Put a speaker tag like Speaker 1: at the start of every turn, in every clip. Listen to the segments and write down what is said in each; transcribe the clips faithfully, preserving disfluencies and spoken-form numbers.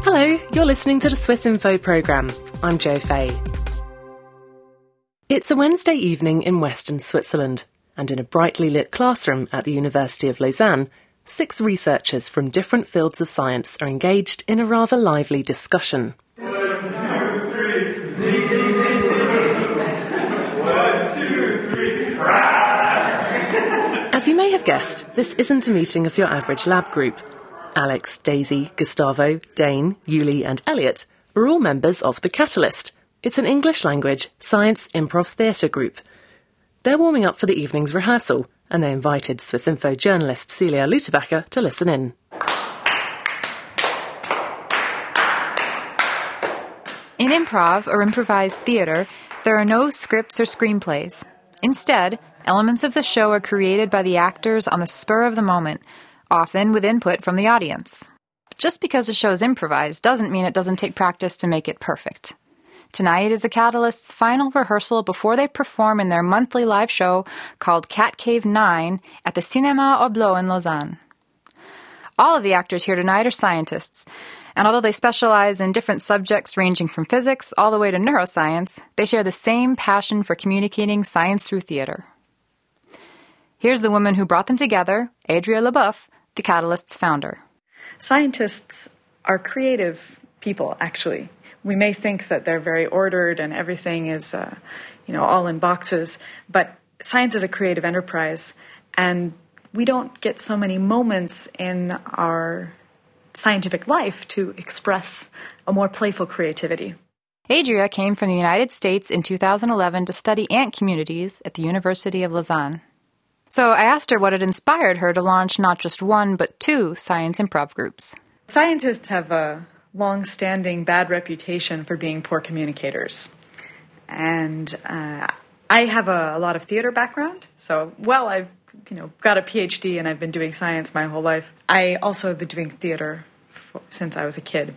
Speaker 1: Hello, you're listening to the Swiss Info programme. I'm Jo Fay. It's a Wednesday evening in western Switzerland, and in a brightly lit classroom at the University of Lausanne, six researchers from different fields of science are engaged in a rather lively discussion.
Speaker 2: One, two, three. Z, z, z, z. One, two, three.
Speaker 1: As you may have guessed, this isn't a meeting of your average lab group. Alex, Daisy, Gustavo, Dane, Yuli and Elliot are all members of The Catalyst. It's an English language science improv theatre group. They're warming up for the evening's rehearsal, and they invited Swiss Info journalist Celia Luterbacher to listen in.
Speaker 3: In improv or improvised theatre, there are no scripts or screenplays. Instead, elements of the show are created by the actors on the spur of the moment, often with input from the audience. Just because a show is improvised doesn't mean it doesn't take practice to make it perfect. Tonight is The Catalyst's final rehearsal before they perform in their monthly live show called Cat Cave nine at the Cinéma Oblot in Lausanne. All of the actors here tonight are scientists, and although they specialize in different subjects ranging from physics all the way to neuroscience, they share the same passion for communicating science through theater. Here's the woman who brought them together, Adria Leboeuf, The Catalyst's founder.
Speaker 4: Scientists are creative people, actually. We may think that they're very ordered and everything is, uh, you know, all in boxes, but science is a creative enterprise, and we don't get so many moments in our scientific life to express a more playful creativity.
Speaker 3: Adria came from the United States in two thousand eleven to study ant communities at the University of Lausanne. So I asked her what had inspired her to launch not just one, but two science improv groups.
Speaker 4: Scientists have a long-standing bad reputation for being poor communicators. And uh, I have a, a lot of theater background, so, well, I've you know, got a P H D and I've been doing science my whole life. I also have been doing theater for, since I was a kid.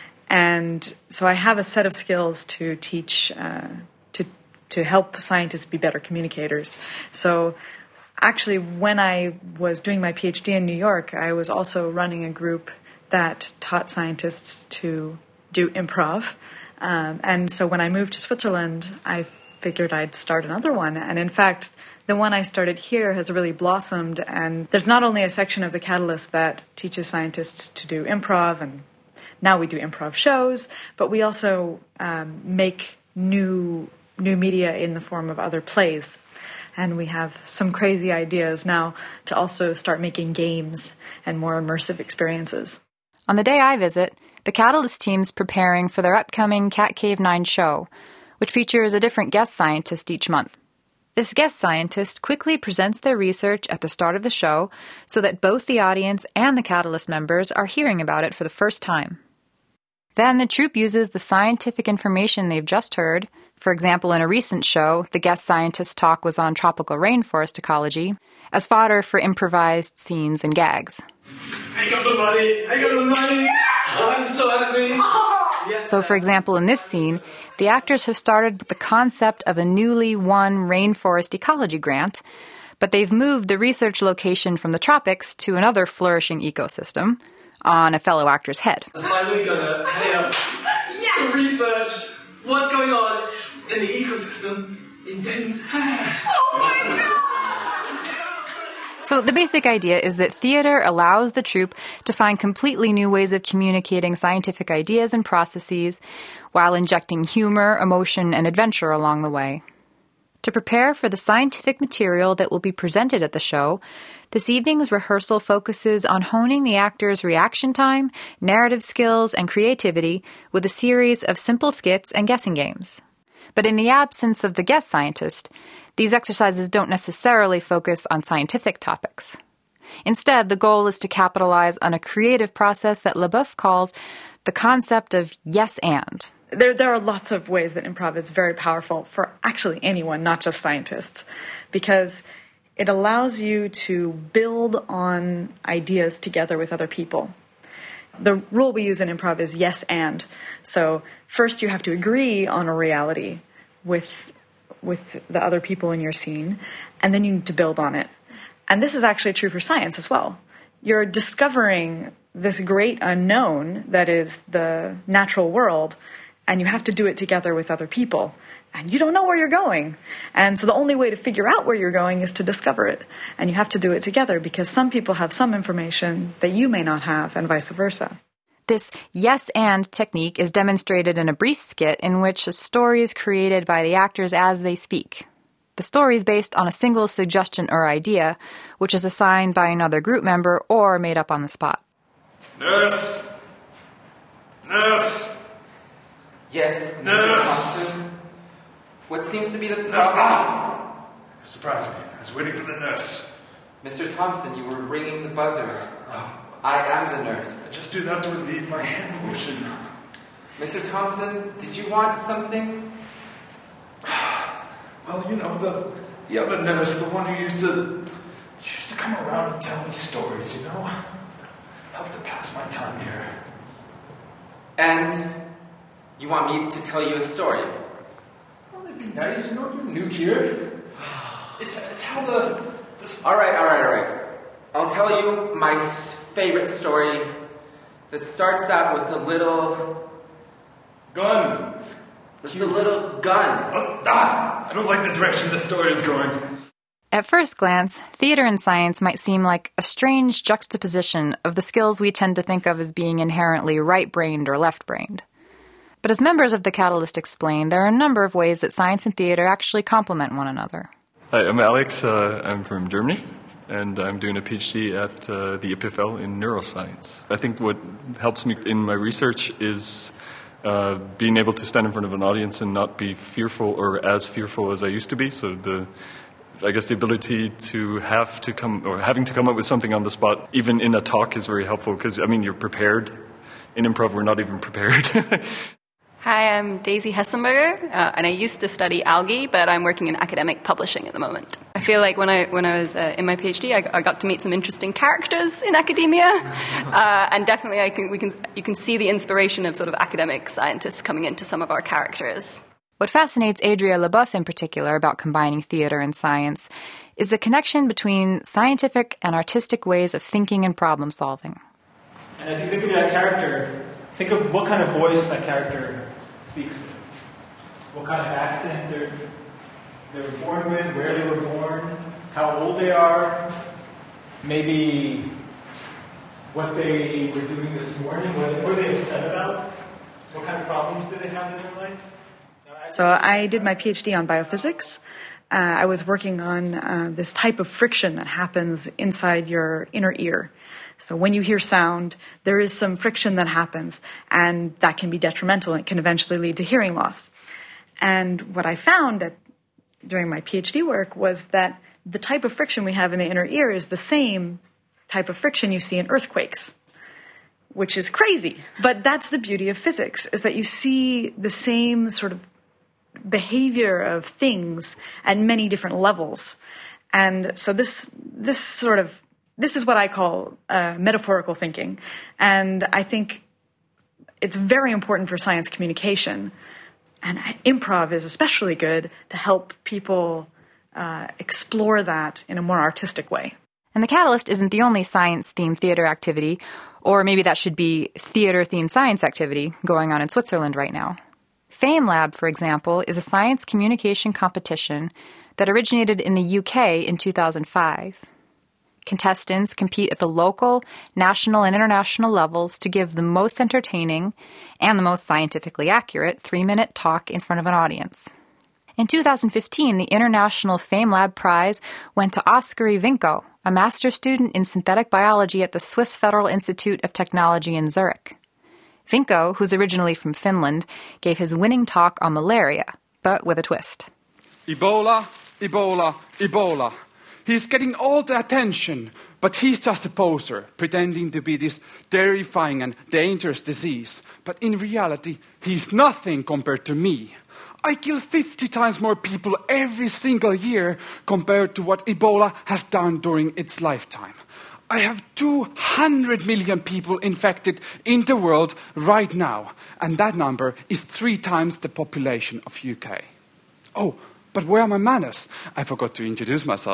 Speaker 4: And so I have a set of skills to teach, uh, to to help scientists be better communicators. So actually, when I was doing my P H D in New York, I was also running a group that taught scientists to do improv. Um, and so when I moved to Switzerland, I figured I'd start another one. And in fact, the one I started here has really blossomed. And there's not only a section of The Catalyst that teaches scientists to do improv, and now we do improv shows, but we also um, make new new media in the form of other plays. And we have some crazy ideas now to also start making games and more immersive experiences.
Speaker 3: On the day I visit, the Catalyst team's preparing for their upcoming Cat Cave nine show, which features a different guest scientist each month. This guest scientist quickly presents their research at the start of the show so that both the audience and the Catalyst members are hearing about it for the first time. Then the troupe uses the scientific information they've just heard. For example, in a recent show, the guest scientist's talk was on tropical rainforest ecology, as fodder for improvised scenes and gags.
Speaker 2: I got the money! I got the money! I'm so happy! Yes.
Speaker 3: So, for example, in this scene, the actors have started with the concept of a newly won rainforest ecology grant, but they've moved the research location from the tropics to another flourishing ecosystem on a fellow actor's head.
Speaker 2: I'm finally gonna pay us to research what's going on in the ecosystem in Dane's hair. Oh my god!
Speaker 3: So the basic idea is that theater allows the troupe to find completely new ways of communicating scientific ideas and processes while injecting humor, emotion, and adventure along the way. To prepare for the scientific material that will be presented at the show, this evening's rehearsal focuses on honing the actors' reaction time, narrative skills, and creativity with a series of simple skits and guessing games. But in the absence of the guest scientist, these exercises don't necessarily focus on scientific topics. Instead, the goal is to capitalize on a creative process that Leboeuf calls the concept of yes and.
Speaker 4: There, there are lots of ways that improv is very powerful for actually anyone, not just scientists, because it allows you to build on ideas together with other people. The rule we use in improv is yes and. So first you have to agree on a reality with with the other people in your scene, and then you need to build on it. And this is actually true for science as well. You're discovering this great unknown that is the natural world, and you have to do it together with other people. And you don't know where you're going. And so the only way to figure out where you're going is to discover it. And you have to do it together because some people have some information that you may not have, and vice versa.
Speaker 3: This yes and technique is demonstrated in a brief skit in which a story is created by the actors as they speak. The story is based on a single suggestion or idea, which is assigned by another group member or made up on the spot.
Speaker 5: Nurse! Nurse!
Speaker 6: Yes, Mister
Speaker 5: Nurse!
Speaker 6: Thompson? What seems to be the problem?
Speaker 5: Nurse! Ah! You surprised me. I was waiting for the nurse.
Speaker 6: Mister Thompson, you were ringing the buzzer.
Speaker 5: Oh.
Speaker 6: I am the nurse.
Speaker 5: I just do that to relieve my hand motion.
Speaker 6: Mister Thompson, did you want something?
Speaker 5: Well, you know, the the other nurse, the one who used to she used to come around and tell me stories, you know? Help to pass my time here.
Speaker 6: And you want me to tell you a story?
Speaker 5: Well, it'd be nice, you know, you're new here. It's it's how the... This...
Speaker 6: All right, all right, all right. I'll tell you my s- favorite story that starts out with a little...
Speaker 5: Gun!
Speaker 6: With a little gun.
Speaker 5: Oh, ah! I don't like the direction the story is going.
Speaker 3: At first glance, theater and science might seem like a strange juxtaposition of the skills we tend to think of as being inherently right-brained or left-brained. But as members of the Catalyst explain, there are a number of ways that science and theater actually complement one another.
Speaker 7: Hi, I'm Alex. Uh, I'm from Germany, and I'm doing a PhD at uh, the E P F L in neuroscience. I think what helps me in my research is uh, being able to stand in front of an audience and not be fearful or as fearful as I used to be. So the, I guess the ability to have to come or having to come up with something on the spot, even in a talk, is very helpful because, I mean, you're prepared. In improv, we're not even prepared.
Speaker 8: Hi, I'm Daisy Hessenberger, uh, and I used to study algae, but I'm working in academic publishing at the moment. I feel like when I when I was uh, in my PhD, I, I got to meet some interesting characters in academia, uh, and definitely I can we can you can see the inspiration of sort of academic scientists coming into some of our characters.
Speaker 3: What fascinates Adria LeBoeuf in particular about combining theater and science is the connection between scientific and artistic ways of thinking and problem solving.
Speaker 9: And as you think of that character, think of what kind of voice that character speaks with, what kind of accent they're, they're born with, where they were born, how old they are, maybe what they were doing this morning, what, what were they upset about, what kind of problems do they have in their life.
Speaker 4: So I did my PhD on biophysics. Uh, I was working on uh, this type of friction that happens inside your inner ear. So when you hear sound, there is some friction that happens, and that can be detrimental. It can eventually lead to hearing loss. And what I found at, during my PhD work was that the type of friction we have in the inner ear is the same type of friction you see in earthquakes, which is crazy. But that's the beauty of physics, is that you see the same sort of behavior of things at many different levels. And so this this sort of This is what I call uh, metaphorical thinking, and I think it's very important for science communication, and improv is especially good to help people uh, explore that in a more artistic way.
Speaker 3: And the Catalyst isn't the only science-themed theater activity, or maybe that should be theater-themed science activity going on in Switzerland right now. FameLab, for example, is a science communication competition that originated in the U K in two thousand five. Contestants compete at the local, national, and international levels to give the most entertaining and the most scientifically accurate three-minute talk in front of an audience. In two thousand fifteen, the International FameLab Prize went to Oskari Vinko, a master's student in synthetic biology at the Swiss Federal Institute of Technology in Zurich. Vinko, who's originally from Finland, gave his winning talk on malaria, but with a twist.
Speaker 10: Ebola, Ebola, Ebola. He's getting all the attention, but he's just a poser, pretending to be this terrifying and dangerous disease. But in reality, he's nothing compared to me. I kill fifty times more people every single year compared to what Ebola has done during its lifetime. I have two hundred million people infected in the world right now, and that number is three times the population of U K. Oh, but where are my manners? I forgot to introduce myself.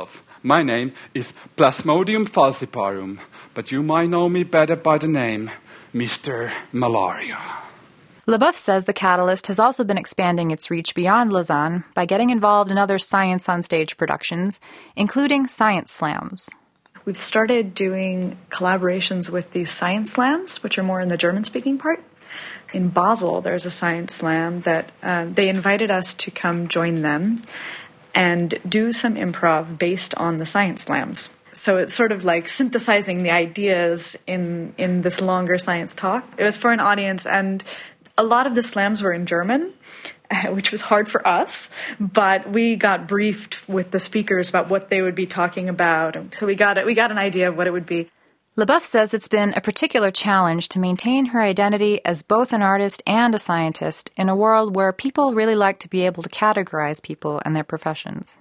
Speaker 10: My name is Plasmodium falciparum, but you might know me better by the name Mister Malaria.
Speaker 3: LeBoeuf says the Catalyst has also been expanding its reach beyond Lausanne by getting involved in other science on stage productions, including science slams.
Speaker 4: We've started doing collaborations with these science slams, which are more in the German-speaking part. In Basel, there's a science slam that uh, they invited us to come join them and do some improv based on the science slams. So it's sort of like synthesizing the ideas in, in this longer science talk. It was for an audience, and a lot of the slams were in German, which was hard for us, but we got briefed with the speakers about what they would be talking about. So we got it, we got an idea of what it would be.
Speaker 3: LeBoeuf says it's been a particular challenge to maintain her identity as both an artist and a scientist in a world where people really like to be able to categorize people and their professions.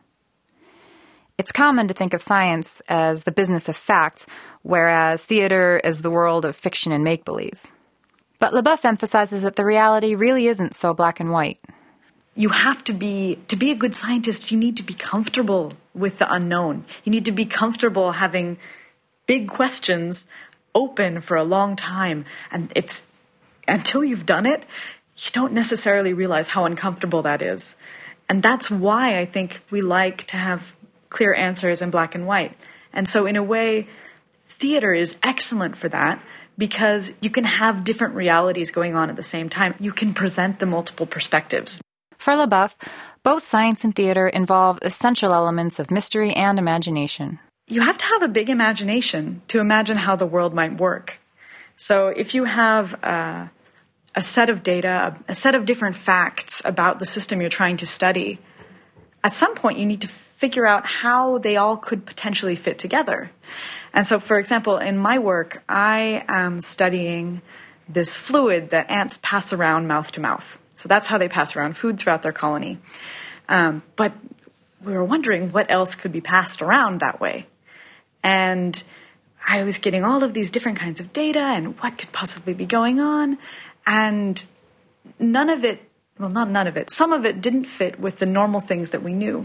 Speaker 3: It's common to think of science as the business of facts, whereas theater is the world of fiction and make-believe. But LeBoeuf emphasizes that the reality really isn't so black and white.
Speaker 4: You have to be, to be a good scientist, you need to be comfortable with the unknown. You need to be comfortable having big questions open for a long time. And it's, until you've done it, you don't necessarily realize how uncomfortable that is. And that's why I think we like to have clear answers in black and white. And so in a way, theater is excellent for that, because you can have different realities going on at the same time. You can present the multiple perspectives.
Speaker 3: For LeBoeuf, both science and theater involve essential elements of mystery and imagination.
Speaker 4: You have to have a big imagination to imagine how the world might work. So if you have uh, a set of data, a, a set of different facts about the system you're trying to study, at some point you need to figure out how they all could potentially fit together. And so, for example, in my work, I am studying this fluid that ants pass around mouth to mouth. So that's how they pass around food throughout their colony. Um, but we were wondering what else could be passed around that way. And I was getting all of these different kinds of data and what could possibly be going on. And none of it, well, not none of it, some of it didn't fit with the normal things that we knew.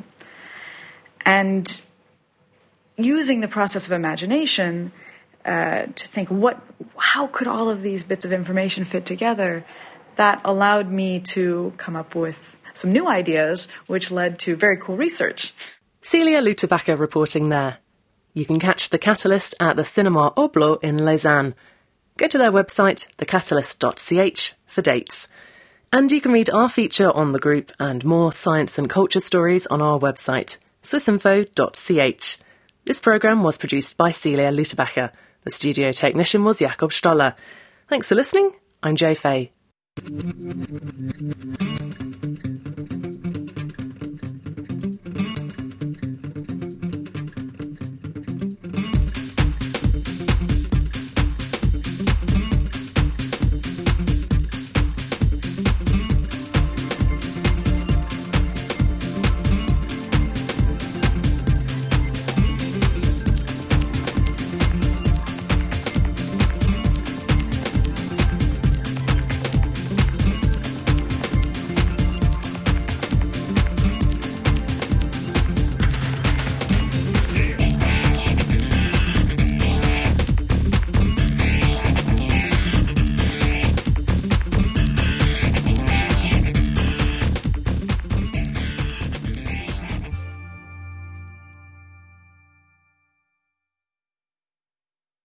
Speaker 4: And using the process of imagination uh, to think, what, how could all of these bits of information fit together, that allowed me to come up with some new ideas, which led to very cool research.
Speaker 1: Celia Luterbacher reporting there. You can catch The Catalyst at the Cinema Oblot in Lausanne. Go to their website, the catalyst dot c h, for dates. And you can read our feature on the group and more science and culture stories on our website, swissinfo dot c h. This programme was produced by Celia Luterbacher. The studio technician was Jakob Stoller. Thanks for listening. I'm Jo Fay.